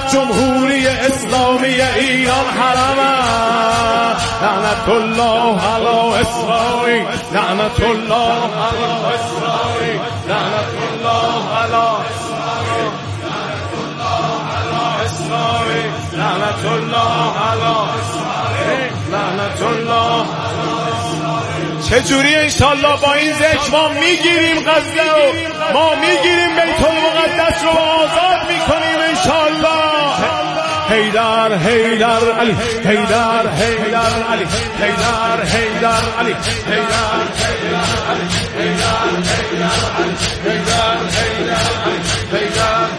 جمهوری اسلامی ایران حرم است. لعنت الله علی اسرائیل، لعنت الله علی اسرائیل، لعنت الله علی اسرائیل، لعنت الله علی اسرائیل، لعنت الله. چجوری انشالله با این ذکر ما میگیریم غزه و ما میگیریم بیت المقدس رو آزاد میکنیم انشالله. حیدر حیدر علی، حیدر حیدر علی، حیدر حیدر علی، حیدر حیدر علی، حیدر حیدر علی، حیدر حیدر علی، حیدر.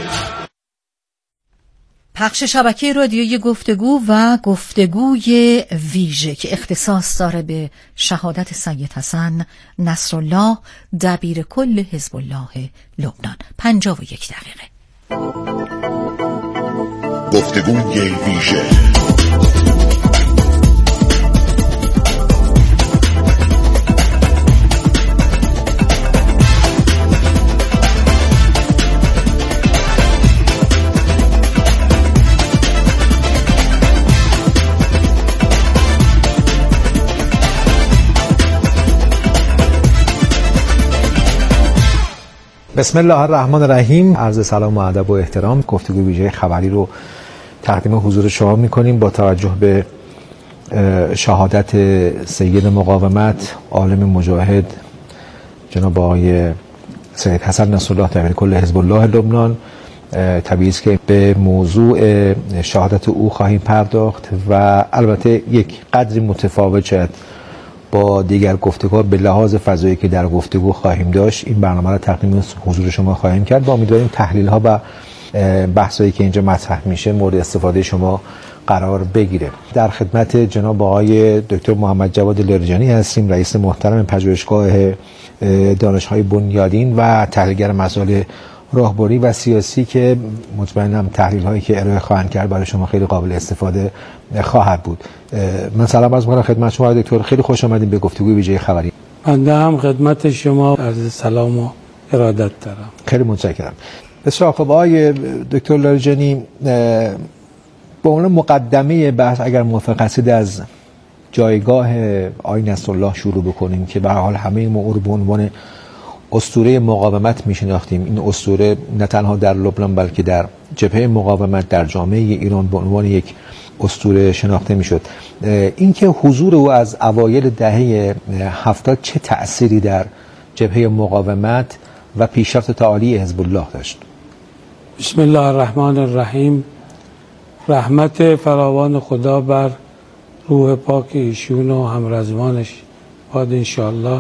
پخش شبکه رادیویی گفتگو و گفتگوی ویژه که اختصاص داره به شهادت سید حسن نصرالله دبیر کل حزب الله لبنان. 51 دقیقه گفتگوی ویژه. بسم الله الرحمن الرحیم. عرض سلام و ادب و احترام. گفتگوی ویژه خبری رو تقدیم حضور شما می‌کنیم با توجه به شهادت سید مقاومت عالم مجاهد جناب آقای سید حسن نصرالله دبیر کل حزب الله لبنان. طبیعی است که به موضوع شهادت او خواهیم پرداخت و البته یک قدری متفاوت شد با دیگر گفتگوها به لحاظ فضایی که در گفتگو خواهیم داشت. این برنامه را تقدیم حضور شما خواهیم کرد با امیدواریم تحلیل ها و بحثایی که اینجا مطرح میشه مورد استفاده شما قرار بگیره. در خدمت جناب آقای دکتر محمد جواد لاریجانی هستیم، رئیس محترم پژوهشگاه دانش‌های بنیادین و تحلیلگر مسائل راهبری و سیاسی که مطمئنم تحلیل هایی که ارائه خواهند کرد برای شما خیلی قابل استفاده خواهد بود. من سلام عرض می‌کنم خدمت شما دکتر، خیلی خوش آمدید به گفتگوی ویژه خبری. بنده هم خدمت شما عرض سلام و ارادت دارم. خیلی متشکرم. بسیار خب آقای دکتر لاریجانی، به عنوان مقدمه بحث اگر موافق هستید از جایگاه آقای نصرالله شروع بکنیم که به هر حال همه ما او رو به عنوان اسطوره مقاومت میشناختیم. این اسطوره نه تنها در لبنان بلکه در جبهه مقاومت در جامعه ایران به عنوان یک اسطوره شناخته میشد. اینکه حضور او از اوایل دهه 70 چه تأثیری در جبهه مقاومت و پیشرفت تعالی حزب الله داشت؟ بسم الله الرحمن الرحیم. رحمت فراوان خدا بر روح پاک ایشون و همرزمانش باد انشاءالله.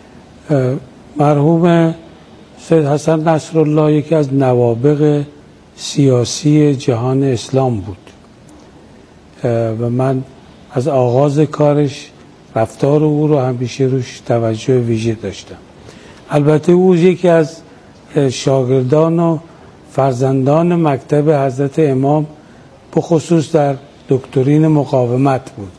مرحوم سید حسن نصرالله یکی از نوابغ سیاسی جهان اسلام بود و من از آغاز کارش رفتار او رو همیشه روش توجه ویژه داشتم. البته او یکی از شاگردان و فرزندان مکتب حضرت امام بخصوص در دکترین مقاومت بود.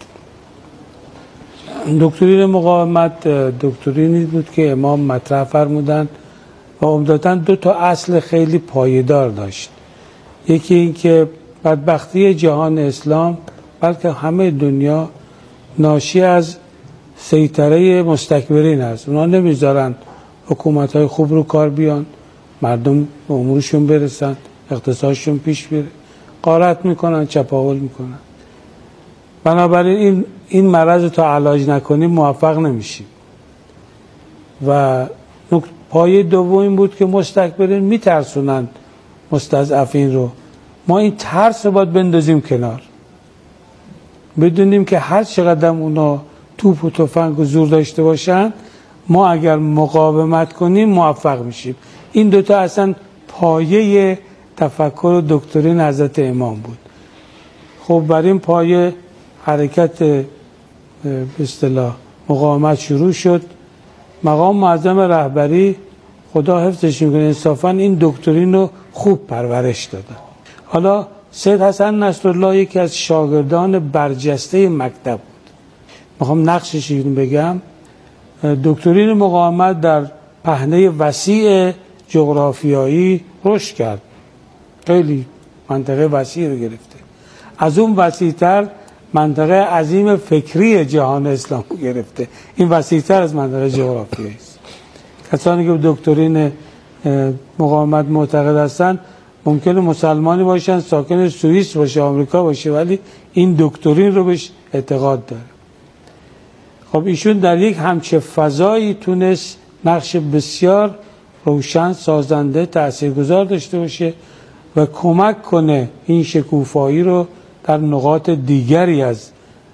دکترین مقاومت دکترینی بود که امام مطرح فرمودند و عمدتاً دو تا اصل خیلی پایدار داشت. یکی این که بدبختی جهان اسلام بلکه همه دنیا ناشی از سیطره مستکبرین است. اونا نمیذارن حکومت‌های خوب رو کار بیان، مردم به امورشون برسن، اقتصادشون پیش بره، غارت میکنن، چپاول میکنن. بنابراین این مرض تا علاج نکنیم موفق نمیشیم. و پایه دوم این بود که مستکبرین میترسونن مستضعفین رو. ما این ترس رو باید بندازیم کنار، بدونیم که هر چقدر اونا توپ و تفنگ و زور داشته باشن ما اگر مقاومت کنیم موفق میشیم. این دوتا اصلا پایه تفکر و دکترین حضرت امام بود. خب بر این پایه حرکت به اصطلاح مقاومت شروع شد. مقام معظم رهبری خدا حفظش میکنه انصافا این دکترین رو خوب پرورش دادن. حالا سید حسن نصرالله یکی از شاگردان برجسته مکتب بود. میخوام نقشش اینو بگم. دکترین مقاومت در پهنه وسیع جغرافیایی رشد کرد، خیلی منطقه وسیع رو گرفته. از اون وسیع‌تر منطقه عظیم فکری جهان اسلام رو گرفته. این وسیع‌تر از منطقه جغرافیایی است. کسانی که به دکترین مقاومت معتقد هستند ممکنه مسلمانی باشن، ساکن سوئیس باشه، آمریکا باشه، ولی این دکترین رو بهش اعتقاد داره. خب ایشون در یک همچه فضایی تونست نقش بسیار روشن، سازنده، تاثیرگذار داشته باشه و کمک کنه این شکوفایی رو در نقاط دیگری از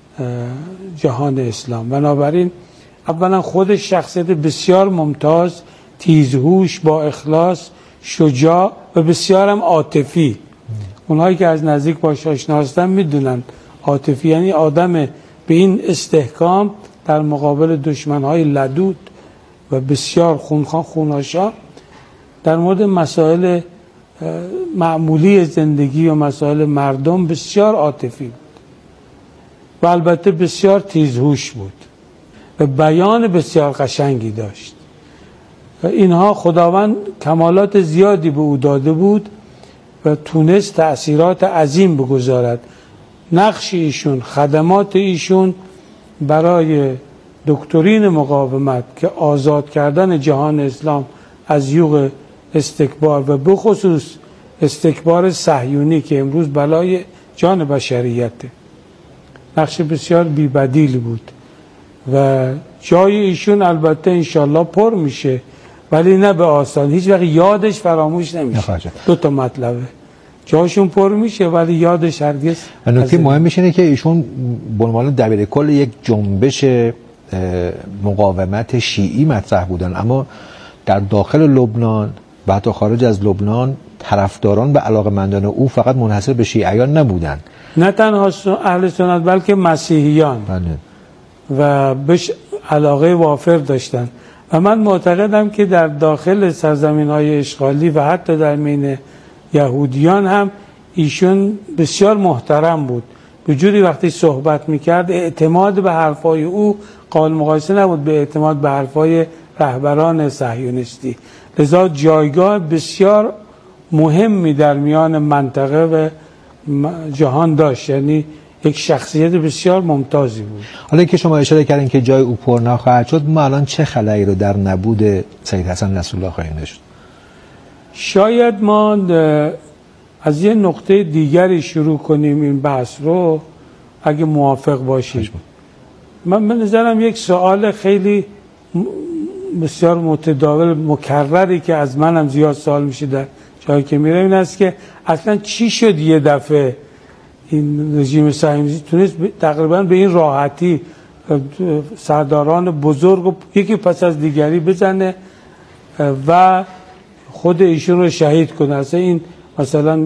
جهان اسلام. بنابراین اولا خودش شخصیت بسیار ممتاز، تیزهوش، با اخلاص، شجاع و بسیار هم عاطفی. اونهایی که از نزدیک باش آشنا هستن میدونن عاطفی یعنی آدم به این استحکام در مقابل دشمنهای لدود و بسیار خونخوار در مورد مسائل معمولی زندگی و مسائل مردم بسیار عاطفی بود و البته بسیار تیزهوش بود و بیان بسیار قشنگی داشت. و اینها خداوند کمالات زیادی به او داده بود و تونست تأثیرات عظیم بگذارد. نقش ایشون، خدمات ایشون برای دکترین مقاومت که آزاد کردن جهان اسلام از یوغ استکبار و بخصوص استکبار صهیونی که امروز بلای جان بشریته، نقش بسیار بی‌بدیل بود و جای ایشون البته انشالله پر میشه، ولی نه به آسان. هیچ وقت یادش فراموش نمیشه. دو تا مطلبه، جاشون پر میشه ولی یادش هرگز. نکته مهمش اینه که ایشون به عنوان دبیرکل یک جنبش مقاومت شیعی مطرح بودن، اما در داخل لبنان و حتی خارج از لبنان طرفداران و علاقه‌مندان او فقط منحصر به شیعیان نبودن، نه تنها اهل سنت بلکه مسیحیان و بهش علاقه وافر داشتن. و من معتقدم که در داخل سرزمین‌های اشغالی و حتی در بین یهودیان هم ایشون بسیار محترم بود. به جوری وقتی صحبت میکرد اعتماد به حرفای او قابل مقایسه نبود به اعتماد به حرفای رهبران صهیونیستی. لذا جایگاه بسیار مهمی در میان منطقه و جهان داشت، یعنی یک شخصیت بسیار ممتازی بود. حالا که شما اشاره کردین که جای او پر نخواهد شد، ما الان چه خلایی رو در نبود سید حسن نصرالله خواهیم داشت؟ شاید ما از یه نقطه دیگری شروع کنیم این بحث رو اگه موافق باشید. من به نظرم یک سوال خیلی بسیار متداول مکرری که از منم زیاد سوال میشه در جایی که میرم این است که اصلا چی شد یه دفعه این رژیم صهیونیستی تونست تقریبا به این راحتی سرداران بزرگ و یکی پس از دیگری بزنه و خود ایشون رو شهید کنه. اصلا این مثلا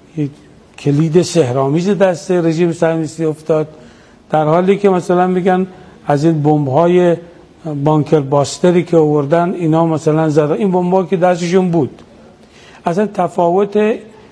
کلید سحرآمیز دست رژیم صهیونیستی افتاد، در حالی که مثلا میگن از این بمب‌های بانکر باستری که آوردن اینا مثلا زدن، این بمب‌ها که دستشون بود. اصلا تفاوت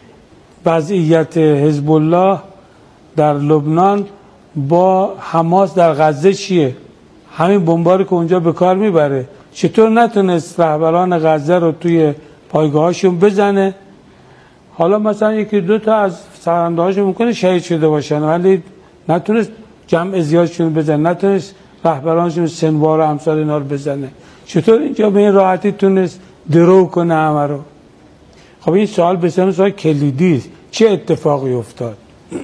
وضعیت حزب الله در لبنان با حماس در غزه چیه؟ همین بمباری که اونجا به کار میبره چطور نتونست رهبران غزه رو توی پایگاهاشون بزنه؟ حالا مثلا یکی دو تا از سرنده‌هاشون ممکنه شهید شده باشن ولی نتونست جمع زیادشون بزنه، نتونست رهبرانشون سنوار و امثال اینا رو بزنه. چطور اینجا به این راحتی تونست درو کنه همه رو؟ خب این سوال بسیار سوال کلیدی است. چه اتفاقی افتاد؟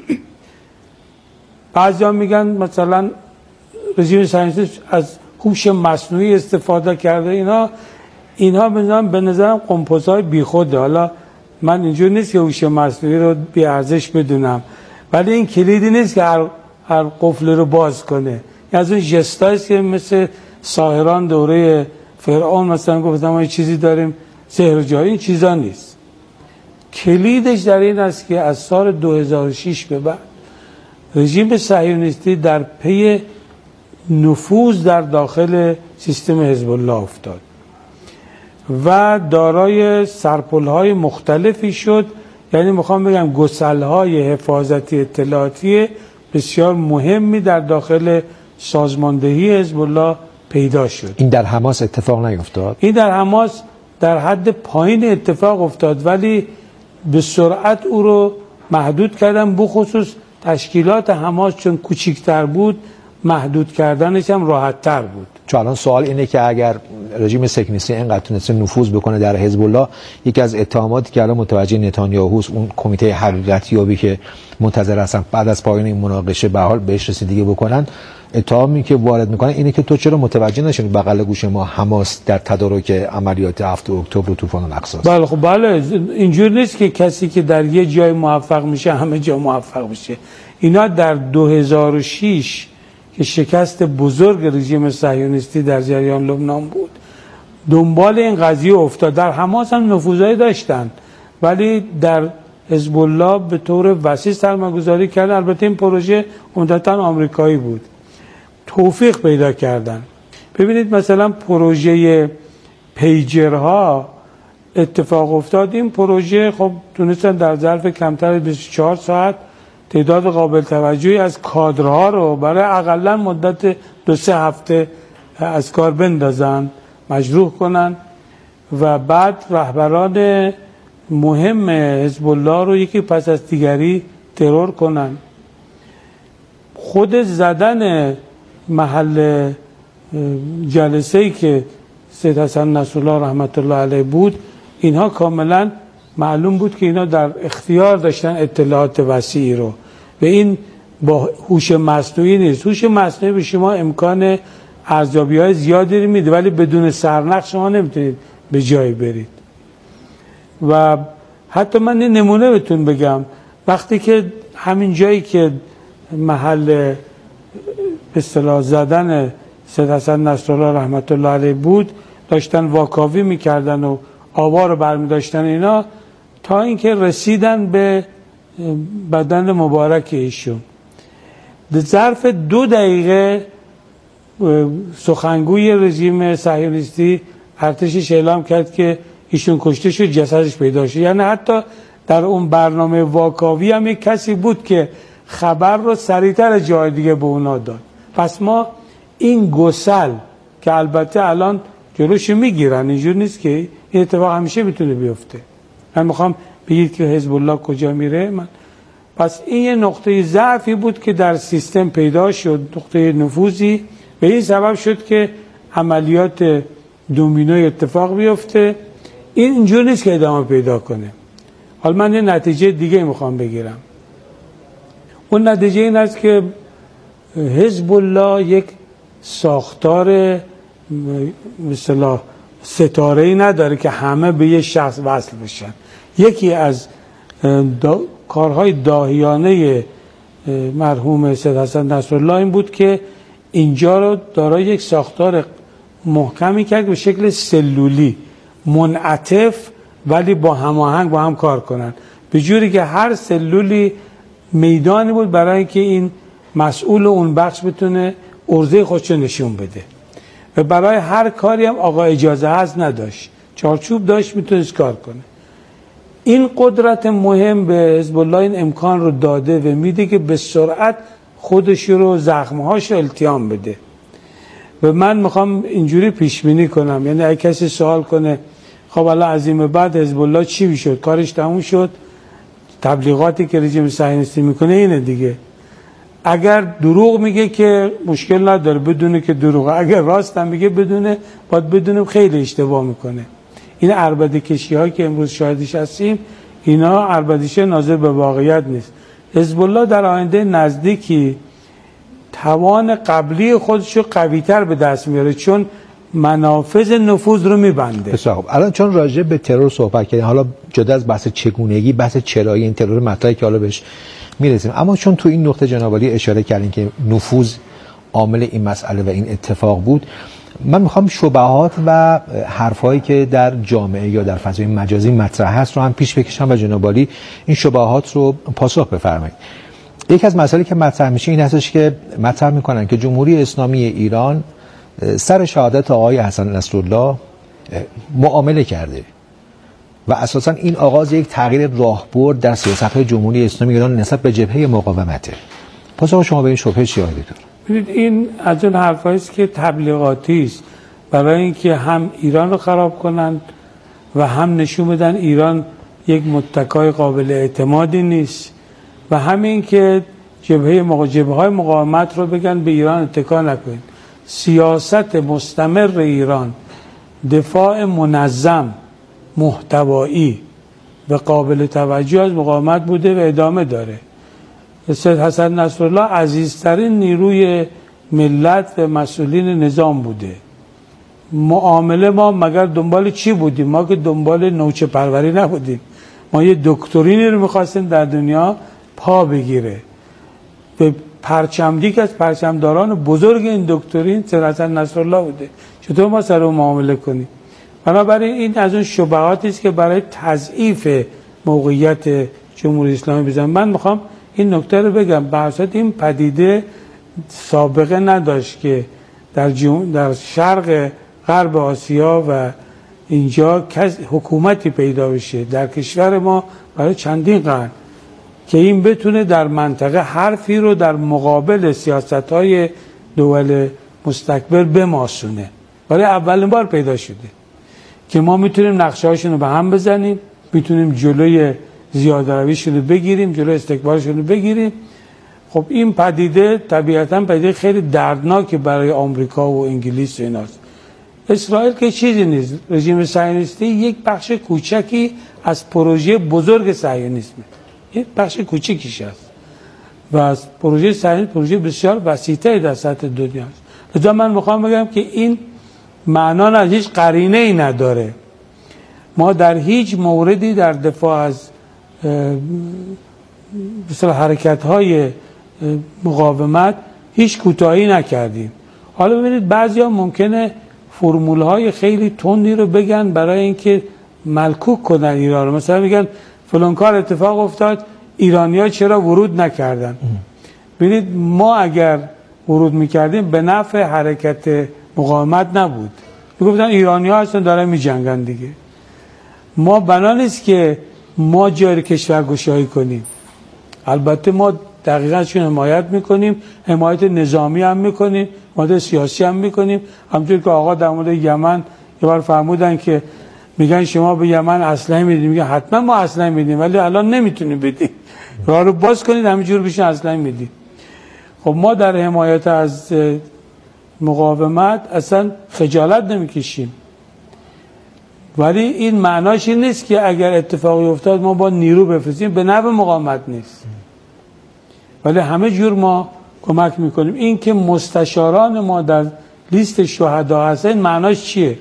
بعضیا میگن مثلا رژیم صهیونیستی از هوش مصنوعی استفاده کرده. اینها به نظرم قمپوزهای بیخوده. حالا من اینجور نیست که هوش مصنوعی رو بی ارزش بدونم، ولی این کلیدی نیست که هر قفل رو باز کنه. از اون جستاییست که مثل ساحران دوره فرعون مثلا گفتم ما چیزی داریم سحر جاری، این چیزا نیست. کلیدش در این است که از سال 2006 به بعد رژیم صهیونیستی در پی نفوذ در داخل سیستم حزب الله افتاد و دارای سرپل‌های مختلفی شد. یعنی میخوام بگم گسل‌های حفاظتی اطلاعاتی بسیار مهمی در داخل سازماندهی حزب الله پیدا شد. این در حماس اتفاق نیفتاد؟ این در حماس در حد پایین اتفاق افتاد، ولی به سرعت او رو محدود کردن، بخصوص تشکیلات حماس چون کوچیک‌تر بود محدود کردنش هم راحت‌تر بود. چون الان سوال اینه که اگر رژیم سکنیستی اینقدر تونسته نفوذ بکنه در حزب الله، یکی از اتهاماتی که الان متوجه نتانیاهوست، اون کمیته حقیقتیابی که منتظر هستن بعد از پایان این مناقشه به حال بهش رسیدگی بکنن، اتهامی که وارد میکنن اینه که تو چرا متوجه نشدی بغل گوش ما حماس در تدارک عملیات 7 اکتبر و طوفان الاقصی؟ بله خب بله، اینجور نیست که کسی که در یه جای موفق میشه همه جا موفق میشه. اینا در 2006 که شکست بزرگ رژیم صهیونیستی در جریان لبنان بود دنبال این قضیه افتاد. در حماس هم نفوذایی داشتن ولی در حزب الله به طور وسیع سرمایه‌گذاری کردن. البته این پروژه عمدتاً آمریکایی بود، توفیق پیدا کردن. ببینید مثلا پروژه پیجرها اتفاق افتاد. این پروژه خب تونستن در ظرف کمتر از 24 ساعت تعداد قابل توجهی از کادرها رو برای اقلا مدت 2-3 هفته از کار بندازن، مجروح کنن و بعد رهبران مهم حزب الله رو یکی پس از دیگری ترور کنن. خود زدن محل جلسه‌ای که سید حسن نصرالله رحمت الله علیه بود، اینها کاملا معلوم بود که اینا در اختیار داشتن اطلاعات وسیعی رو و این با هوش مصنوعی نیست. هوش مصنوعی به شما امکان ارزیابی‌های زیادی رو میده ولی بدون سرنخ شما نمیتونید به جایی برید. و حتی من این نمونه بهتون بگم، وقتی که همین جایی که محل به اصطلاح زدن سید حسن نصرالله رحمت الله علیه بود داشتن واکاوی میکردن و آوا رو برمی داشتن اینا، تا اینکه رسیدن به بدن مبارک ایشون. در ظرف 2 دقیقه سخنگوی رژیم صهیونیستی ارتشش اعلام کرد که ایشون کشته شد، جسدش پیدا شد. یعنی حتی در اون برنامه واکاوی هم یک کسی بود که خبر رو سریعتر از جای دیگه به اونا داد. پس ما این گسل که البته الان جلوش میگیرن، اینجور نیست که این اتفاق همیشه میتونه بیفته. من میخوام بگید که حزب الله کجا میره. پس این یه نقطه ضعفی بود که در سیستم پیدا شد، نقطه نفوذی، به این سبب شد که عملیات دومینوی اتفاق بیفته. این اینجور نیست که ادامه پیدا کنه. حالا من یه نتیجه دیگه میخوام بگیرم. اون نتیجه این است که حزب الله یک ساختار مثلا ستاره‌ای نداره که همه به یه شخص وصل بشن. یکی از کارهای داهیانه مرحوم سید حسن نصرالله این بود که اینجا رو دارای یک ساختار محکمی کرد به شکل سلولی، منعطف ولی با هماهنگ با هم کار کنن، به جوری که هر سلولی میدانی بود برای اینکه این مسئول اون بخش بتونه عرضه خودش رو نشون بده و برای هر کاری هم آقا اجازه هست نداشت، چارچوب داشت، میتونست کار کنه. این قدرت مهم به حزب الله این امکان رو داده و میده که به سرعت خودش رو زخمهاش رو التیام بده. و من میخوام اینجوری پیش بینی کنم، یعنی اگه کسی سوال کنه خب الان از این بعد حزب الله چی میشد؟ کارش تموم شد؟ تبلیغاتی که رژیم صهیونیستی میکنه اینه دیگه. اگر دروغ میگه که مشکل نداره، بدونه که دروغه. اگر راست هم میگه بدونه، باید بدونیم خیلی اشتباه میکنه. این عربده کشی هایی که امروز شاهدش هستیم، اینا عربدیشه ناظر به واقعیت نیست. حزب الله در آینده نزدیکی توان قبلی خودش رو قوی‌تر به دست میاره، چون منافذ نفوذ رو میبنده. بسیار خوب. الان چون راجع به ترور صحبت کردیم، حالا جدا از بحث چگونگی، بحث چرایی این ترور مطرحی که حالا بهش میرسیم، اما چون تو این نقطه جناب عالی اشاره کردین که نفوذ عامل این مسئله و این اتفاق بود، من میخوام شبهات و حرفایی که در جامعه یا در فضای مجازی مطرح هست رو هم پیش بکشم و جناب عالی این شبهات رو پاسخ بفرمایید. یک از مسائلی که مطرح میشه این هستش که مطرح میکنن که جمهوری اسلامی ایران سر شهادت آقای حسن نصرالله معامله کرده و اساسا این آغاز یک تغییر راهبرد در سیاست‌های جمهوری اسلامی ایران نسبت به جبهه مقاومته. پاسخ شما به این شبهه چیه آقای دکتر؟ ببینید این از اون حرفایی است که تبلیغاتی است برای اینکه هم ایران رو خراب کنن و هم نشون بدن ایران یک متکای قابل اعتمادی نیست و همین که جبهه‌های مقاومت رو بگن به ایران اتکا نکنید. سیاست مستمر ایران دفاع منظم، محتوایی و قابل توجه از مقاومت بوده و ادامه داره. سید حسن نصرالله عزیزترین نیروی ملت و مسئولین نظام بوده. معامله ما مگر دنبال چی بودیم؟ ما که دنبال نوچه پروری نبودیم. ما یه دکترینی رو میخواستیم در دنیا پا بگیره. به پرچمدیک از پرچمداران بزرگ این دکترین سید حسن نصرالله بوده. چطور ما سر اون معامله کنیم؟ بنابراین این از اون شبهاتی است که برای تضعیف موقعیت جمهوری اسلامی بزنم. من میخوام این نکته رو بگم، به اساس این پدیده سابقه نداشت که در شرق غرب آسیا و اینجا حکومتی پیدا بشه در کشور ما برای چندین قرن که این بتونه در منطقه حرفی رو در مقابل سیاست‌های دول مستکبر بماسونه. برای اولین بار پیدا شده که ما میتونیم نقشه‌هاشون رو به هم بزنیم، میتونیم جلوی زیاده‌رویشون رو بگیریم، جلوی استکبارشون رو بگیریم. خب این پدیده طبیعتاً پدیده خیلی دردناکی برای آمریکا و انگلیس و ایناست. اسرائیل که چیزی نیست. رژیم صهیونیستی یک بخش کوچکی از پروژه بزرگ صهیونیسمه، یک بخش کوچکیش است و از پروژه صهیونیسم پروژه بسیار وسیع‌تری در سطح دنیاست. لذا من میخوام بگم که این معنا از هیچ قرینه ای نداره. ما در هیچ موردی در دفاع از مثلا حرکت‌های مقاومت هیچ کوتاهی نکردیم. حالا ببینید بعضیا ممکنه فرمول‌های خیلی تندی رو بگن برای اینکه ملکوک کنن ایران رو. مثلا میگن فلان کار اتفاق افتاد، ایرانی‌ها چرا ورود نکردن؟ ببینید ما اگر ورود میکردیم به نفع حرکت مقاومت نبود. میگفتن ایرانی‌ها هستن دارن میجنگن دیگه. ما بنا نیست که ما جای کشورگشایی کنیم. البته ما دقیقاً چون حمایت میکنیم، حمایت نظامی هم میکنیم، حمایت سیاسی هم میکنیم. همونطور که آقا در مورد یمن یه بار فرمودن که میگن شما به یمن اسلحه میدید، میگن حتما ما اسلحه میدیم ولی الان نمیتونیم بدیم. راه رو باز کنید همینجور بشین اسلحه میدیم. خب ما در حمایت از مقاومت اصلا خجالت نمیکشیم، ولی این معناش این نیست که اگر اتفاقی افتاد ما با نیرو بفرستیم. به نفع مقاومت نیست، ولی همه جور ما کمک میکنیم. این که مستشاران ما در لیست شهدا هستن معناش چیه؟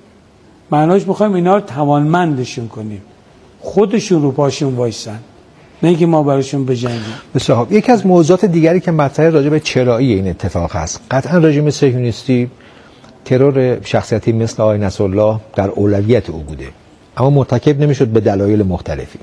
معناش میخوایم اینا رو توانمندشون کنیم، خودشون رو پاشون وایسن، نه اینکه ما براشون بجنگیم. بسیار خوب. یکی از موضوعات دیگری که مطرح راجع به چرایی این اتفاق هست، قطعا رژیم صهیونیستی ترور شخصیتی مثل آقای نصرالله در اولویت او بوده، اما مرتکب نمیشد به دلایل مختلفی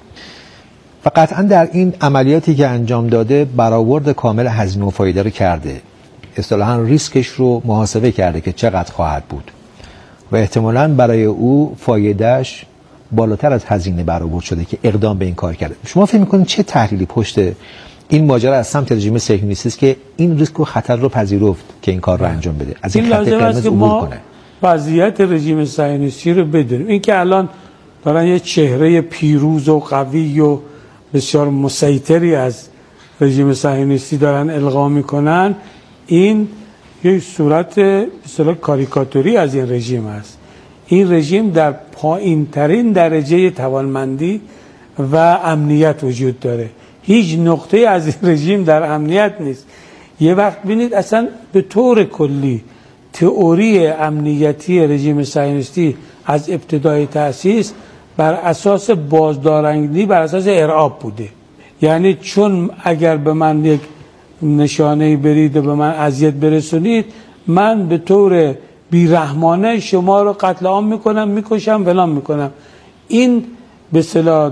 و قطعا در این عملیاتی که انجام داده برآورد کامل هزینه و فایده رو کرده، اصطلاحاً ریسکش رو محاسبه کرده که چقدر خواهد بود و احتمالاً برای او فایدهش بالاتر از هزینه برآورد شده که اقدام به این کار کرده. شما فکر می‌کنید چه تحلیلی پشت این ماجرا از سمت رژیم صهیونیستی است که این ریسک و خطر رو پذیرفت که این کار رو انجام بده، از این خط قرمز عبور کنه؟ وضعیت رژیم صهیونیستی رو بدونیم. این که الان دارن یه چهره پیروز و قوی و بسیار مسیطری از رژیم صهیونیستی دارن القا میکنن، این یک صورت مثلا کاریکاتوری از این رژیم است. این رژیم در پایین ترین درجه توانمندی و امنیت وجود داره. هیچ نقطه از این رژیم در امنیت نیست. یه وقت ببینید اصلا به طور کلی تئوری امنیتی رژیم صهیونیستی از ابتدای تأسیس بر اساس بازدارندگی، بر اساس ارعاب بوده. یعنی چون اگر به من یک نشانه برید و به من اذیت برسونید، من به طور بیرحمانه شما رو قتل عام میکنم، میکشم، فلان میکنم. این به اصطلاح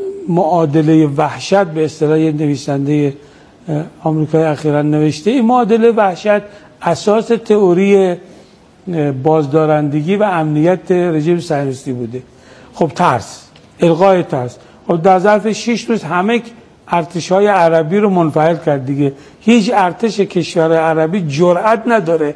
معادله وحشت، به اصطلاح نویسنده آمریکایی اخیراً نوشته، این معادله وحشت اساس تئوری بازدارندگی و امنیت رژیم صهیونیستی بوده. خب ترس، الغای ترس. خب در ظرف 6 روز همه ارتش‌های عربی رو منفعل کرد دیگه. هیچ ارتش کشور عربی جرأت نداره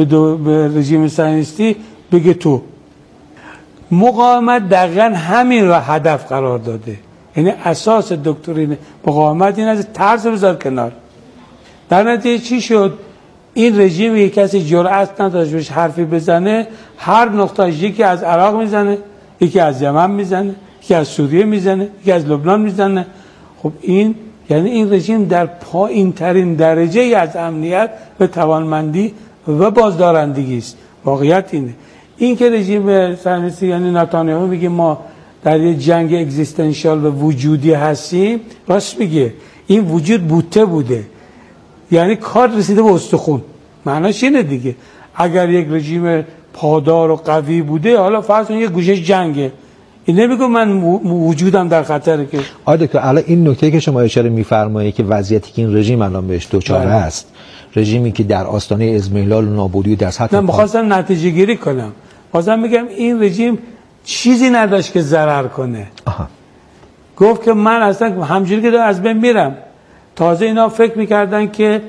به رژیم صهیونیستی بگه تو. مقاومت دقیقاً همین را هدف قرار داده. یعنی اساس دکترین مقاومت این از ترس بذار کنار. در نتیجه چی شد؟ این رژیم یک کسی جرأت نداشت بهش حرفی بزنه، هر نقطه‌اش یکی از عراق میزنه، یکی از یمن میزنه، یکی از سوریه میزنه، یکی از لبنان میزنه. خب این یعنی این رژیم در پایین ترین درجه از امنیت و توانمندی و بازدارندگی است. واقعیت اینه. این که رژیم صهیونیستی یعنی نتانیاهو میگه ما در یه جنگ اگزیستانشال و وجودی هستیم، راست میگه. این وجود بوته بوده، یعنی کار رسیده به استخون. معناش اینه دیگه. اگر یک رژیم پادار و قوی بوده، حالا فرض کن یه گوشه جنگه، این نمیگه من وجودم در خطره. که دکتر الان این نکته که شما اشاره می‌فرمایید که وضعیتی که این رژیم الان بهش دوچاره است، رژیمی که در آستانه اذمهلال و نابودی در سطح، من می‌خواستم نتیجه گیری کنم. بازم میگم این رژیم چیزی نداشت که ضرر کنه. گفت که من اصلا همجوری که از بین میرم. تازه اینا فکر میکردن که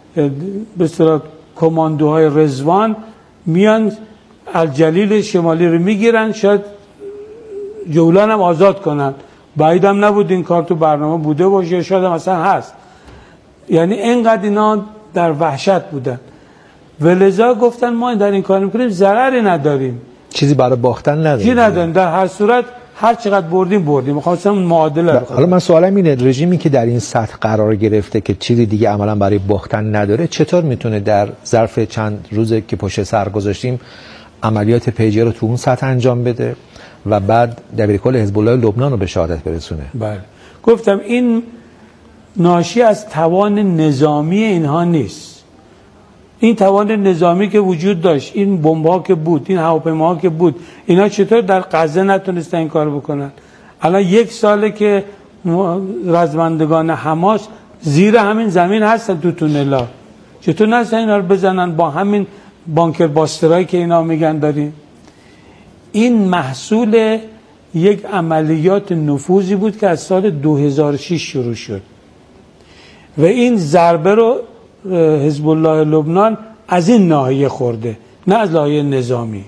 به اصطلاح کماندوهای رضوان میان الجلیل شمالی رو میگیرن، شاید جولان هم آزاد کنن. بعیدم نبود این کار تو برنامه بوده باشه، شاید هم اصلا هست. یعنی اینقدر اینا در وحشت بودن و لذا گفتن ما در این کار میکنیم ضرری نداریم، چیزی برای باختن نداریم. چی نداریم، در هر صورت هر چقدر بردیم. می‌خواستم معادله رو. حالا من سوالم اینه، رژیمی که در این سطح قرار گرفته که چیزی دیگه عملا برای باختن نداره، چطور میتونه در ظرف چند روزه که پشت سر گذاشتیم عملیات پیجی رو تو اون سطح انجام بده و بعد دبیرکل حزب الله لبنان رو به شهادت برسونه؟ بله، گفتم این ناشی از توان نظامی اینها نیست. این توان نظامی که وجود داشت، این بمب‌ها که بود، این هواپیماها که بود، اینا چطور در غزه نتونستن این کار بکنن؟ الان 1 ساله که رزمندگان حماس زیر همین زمین هستن تو تونلا، چطور نتونستن اینا رو بزنن با همین بانکر باسترایی که اینا میگن داریم؟ این محصول یک عملیات نفوذی بود که از سال 2006 شروع شد و این ضربه رو حزب الله لبنان از این ناحیه خورده، نه از ناحیه نظامی.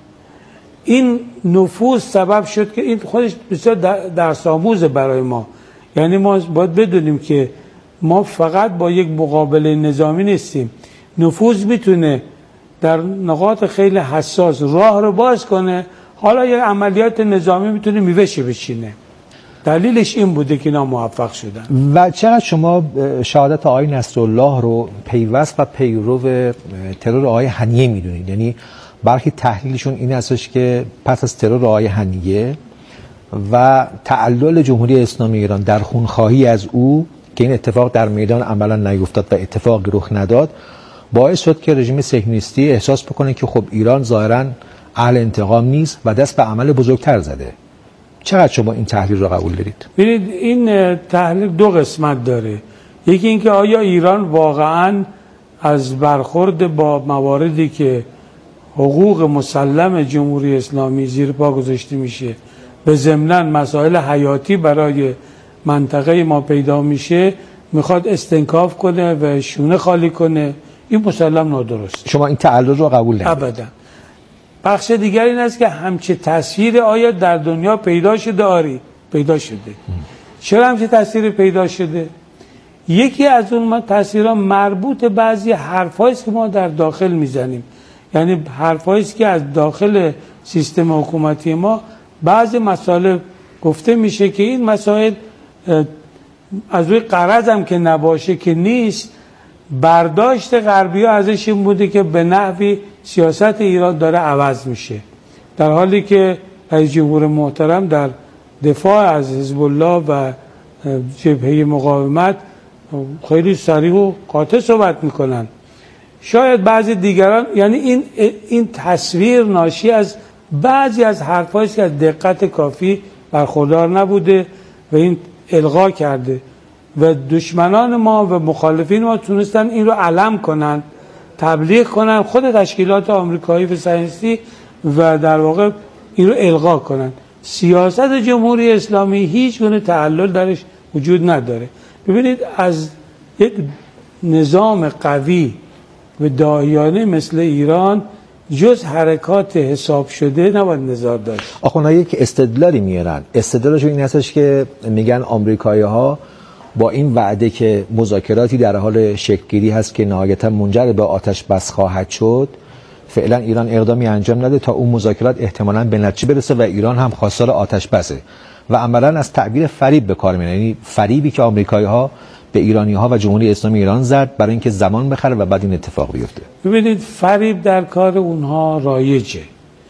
این نفوذ سبب شد که این خودش بسیار درس آموز برای ما. یعنی ما باید بدونیم که ما فقط با یک مقابله نظامی نیستیم. نفوذ میتونه در نقاط خیلی حساس راه رو باز کنه، حالا یک عملیات نظامی میتونه میوه‌ش بچینه. دلیلش این بوده که اینا موفق شدن. و چقدر شما شهادت آقای نصرالله رو پیوست و پیرو ترور آقای هنیه میدونید؟ یعنی برخی تحلیلشون این هستش که پس از ترور آقای هنیه و تعلل جمهوری اسلامی ایران در خونخواهی از او که این اتفاق در میدان عملا نیفتاد و اتفاقی رخ نداد، باعث شد که رژیم صهیونیستی احساس بکنه که خب ایران ظاهراً اهل انتقام نیست و دست به عمل بزرگتر زده. چقدر شما این تحلیل رو قبول دارید؟ ببینید این تحلیل 2 قسمت داره. یکی اینکه آیا ایران واقعاً از برخورد با مواردی که حقوق مسلم جمهوری اسلامی زیر پا گذاشته میشه، به ضمناً مسائل حیاتی برای منطقه ما پیدا میشه، میخواد استنکاف کنه و شونه خالی کنه، این مسلم نادرست. شما این تعلل رو قبول ندارید؟ ابدا. بخش دیگر این است که همچه تصویر آیا در دنیا پیدا شده؟ آری پیدا شده. چرا همچه تصویر پیدا شده؟ یکی از اون تصویرها مربوط بعضی حرفایی است که ما در داخل میزنیم. یعنی حرفایی است که از داخل سیستم حکومتی ما بعضی مسائل گفته میشه که این مسائل از روی غرض هم که نباشه که نیست، برداشت غربی‌ها ازش این بوده که به نحوی سیاست ایران داره عوض میشه، در حالی که رئیس جمهور محترم در دفاع از حزب الله و جبهه مقاومت خیلی صریح و قاطع صحبت میکنن. شاید بعضی دیگران، یعنی این تصویر ناشی از بعضی از حرفایی که از دقت کافی برخوردار نبوده و این الغا کرده و دشمنان ما و مخالفین ما تونستن این رو علم کنن، تبلیغ کنن، خود تشکیلات آمریکایی و صهیونیستی، و در واقع این رو الغا کنن. سیاست جمهوری اسلامی هیچ گونه تعلل درش وجود نداره. ببینید از یک نظام قوی و داعیانه مثل ایران جز حرکات حساب شده نباید نظار داشت. آخونا یک استدلالی میارن، استدلالشون این هستش که میگن آمریکایی‌ها با این وعده که مذاکراتی در حال شکل‌گیری هست که نهایتا منجر به آتش بس خواهد شد، فعلا ایران اقدامی انجام نده تا اون مذاکرات احتمالاً به نتیجه برسه و ایران هم خواستار آتش بسه و عملاً از تعبیر فریب به کار میبرن، یعنی فریبی که آمریکایی‌ها به ایرانی‌ها و جمهوری اسلامی ایران زد برای اینکه زمان بخره و بعد این اتفاق بیفته. ببینید فریب در کار اونها رایجه،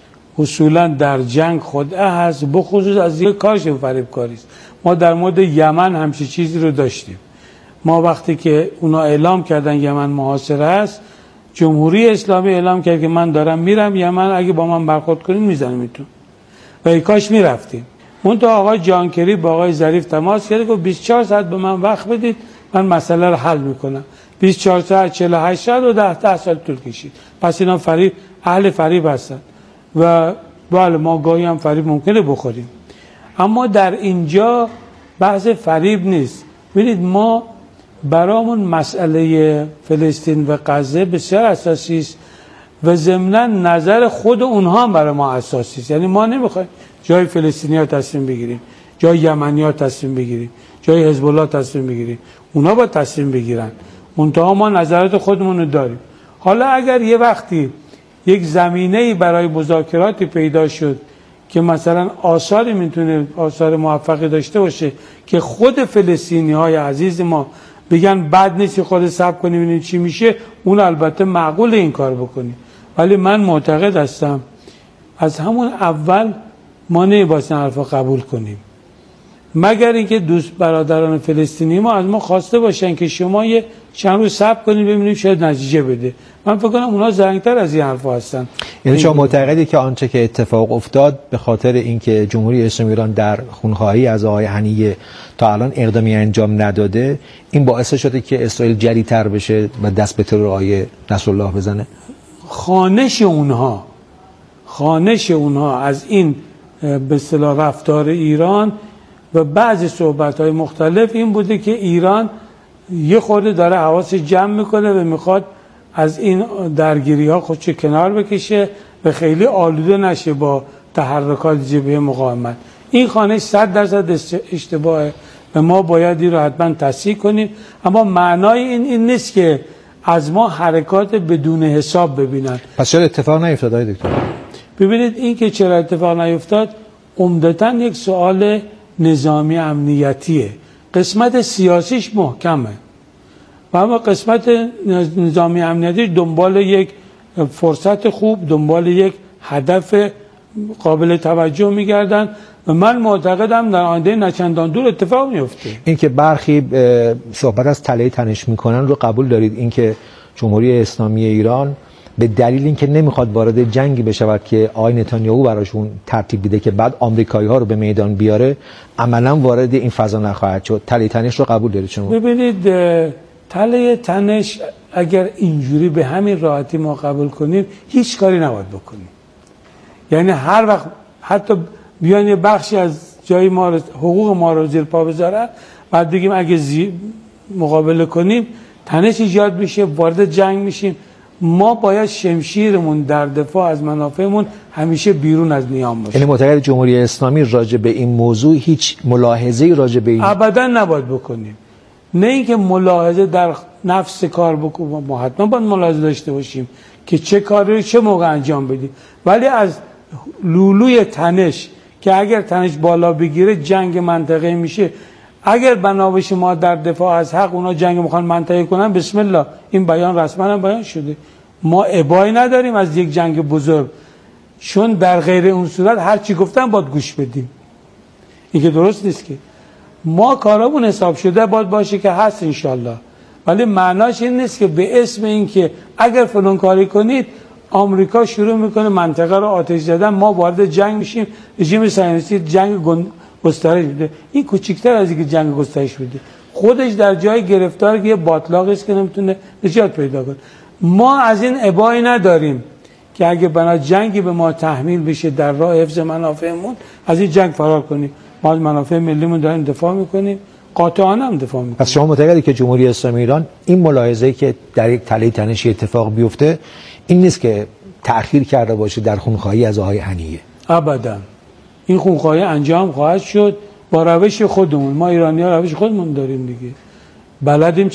اصولا در جنگ خدعه هست، بخصوص از یک کارش فریب کاریست. ما در مورد یمن همچین چیزی رو داشتیم. ما وقتی که اونا اعلام کردن یمن محاصره است، جمهوری اسلامی اعلام کرد که من دارم میرم یمن، اگه با من برخورد کنین میزنمتون و ای کاش میرفتیم. منتها آقای جانکری با آقای ظریف تماس کرد، گفت 24 ساعت به من وقت بدید من مسئله رو حل میکنم. 24 ساعت 48 ساعت و 10 سال طول کشید. پس اینا فریب، اهل فریب هستن و بله ما گاهی هم فریب ممکنه بخوریم، اما در اینجا بحث فریب نیست. ببینید ما برامون مسئله فلسطین و غزه بسیار اساسی است و ضمناً نظر خود اونها هم برای ما اساسی است. یعنی ما نمیخوایم جای فلسطینی‌ها تصمیم بگیریم، جای یمنی‌ها تصمیم بگیریم، جای حزب الله تصمیم بگیریم، اونا با تصمیم بگیرن. منتها ما نظرات خودمون رو داریم. حالا اگر یه وقتی یک زمینه‌ای برای مذاکراتی پیدا شد که مثلا آثاری میتونه آثار موفقی داشته باشه که خود فلسطینی‌های عزیز ما بگن بد نیست خود صبر کنیم ببینیم چی میشه، اون البته معقول این کار بکنیم. ولی من معتقد هستم از همون اول ما نمی‌باید این حرفا قبول کنیم، مگر اینکه دوست برادران فلسطینی ما از ما خواسته باشن که شما یه چند روز صبر کنید ببینیم شاید نتیجه بده. من فکر کنم اونا زرنگ‌تر از این حرفا هستن. یعنی شما معتقدی که آنچه که اتفاق افتاد به خاطر اینکه جمهوری اسلامی ایران در خونخواهی از آقای هنیه تا الان اقدامی انجام نداده، این باعث شده که اسرائیل جری‌تر بشه و دست به ترور آقای نصرالله بزنه؟ خانش اونها از این به اصطلاح رفتار ایران و بعضی صحبت‌های مختلف این بوده که ایران یه خورده داره حواس جمع میکنه و میخواد از این درگیری‌ها خودش کنار بکشه و خیلی آلوده نشه با تحرکات جبهه مقاومت. این خانش 100% اشتباهه و ما باید این رو حتما تصحیح کنیم، اما معنای این نیست که از ما حرکات بدون حساب ببینن. پس چرا اتفاق نیفتاد آقای دکتر؟ ببینید این که چرا اتفاق نیفتاد عمدتاً یک سوال نظامی امنیتیه، قسمت سیاسیش محکمه و اما قسمت نظامی امنیتی دنبال یک فرصت خوب، دنبال یک هدف قابل توجه میگردن و من معتقدم در آینده نچندان دور اتفاق میفته. این که برخی صحبت از تله تنش میکنن رو قبول دارید؟ این که جمهوری اسلامی ایران به دلیل اینکه نمیخواد وارد جنگی بشود که آقای نتانیاهو براشون ترتیب بده که بعد آمریکایی‌ها رو به میدان بیاره، عملاً وارد این فضا نخواهد شد. تله تنش رو قبول دارید شما؟ ببینید تله تنش اگر اینجوری به همین راحتی ما قبول کنیم هیچ کاری نباید بکنیم. یعنی هر وقت حتی بیان یه بخشی از جای ما حقوق ما رو زیر پا بذارن، بعد بگیم اگه مقابله کنیم تنش ایجاد میشه، وارد جنگ میشیم. ما باید شمشیرمون در دفاع از منافعمون همیشه بیرون از نیام باشه. یعنی معتقد جمهوری اسلامی راجع به این موضوع هیچ ملاحظه‌ای راجع به این ابدا نباید بکنیم. نه اینکه ملاحظه در نفس کار بکنیم، ما حتما باید ملاحظه داشته باشیم که چه کاری رو چه موقع انجام بدیم، ولی از لولوی تنش که اگر تنش بالا بگیره جنگ منطقه‌ای میشه. اگر بنا بشه ما در دفاع از حق اونا جنگ میخوان منطقه‌ای کنن، بسم الله، این بیان رسما هم بیان شده. ما ابایی نداریم از یک جنگ بزرگ، چون در غیر اون صورت هر چی گفتن باید گوش بدیم. این که درست نیست که ما کارامون حساب شده باید باشه که هست انشالله، ولی معناش این نیست که به اسم این که اگر فلان کاری کنید آمریکا شروع میکنه منطقه رو آتش زدن، ما وارد جنگ میشیم، رژیم صهیونیستی جنگ گسترش میده. این کوچیک‌تر از اینکه جنگ گسترش بده، خودش در جای گرفتار که یه باطلاقی است که نمیتونه نجات پیدا کنه. ما از این ابایی نداریم که اگه بنا جنگی به ما تحمیل بشه در راه حفظ منافعمون از این جنگ فرار کنیم. ما از منافع ملیمون داریم دفاع میکنیم، قاطعانه هم دفاع میکنیم. پس شما معتقدی که جمهوری اسلامی ایران این ملاحظه‌ای که در یک تله تنشی اتفاق بیفته این نیست که تأخیر کرده باشه در خونخواهی از آقای هنیه؟ ابدا. این خونخواهی انجام خواهد شد با روش خودمون. ما ایرانی‌ها روش خودمون داریم دیگه، بلدیم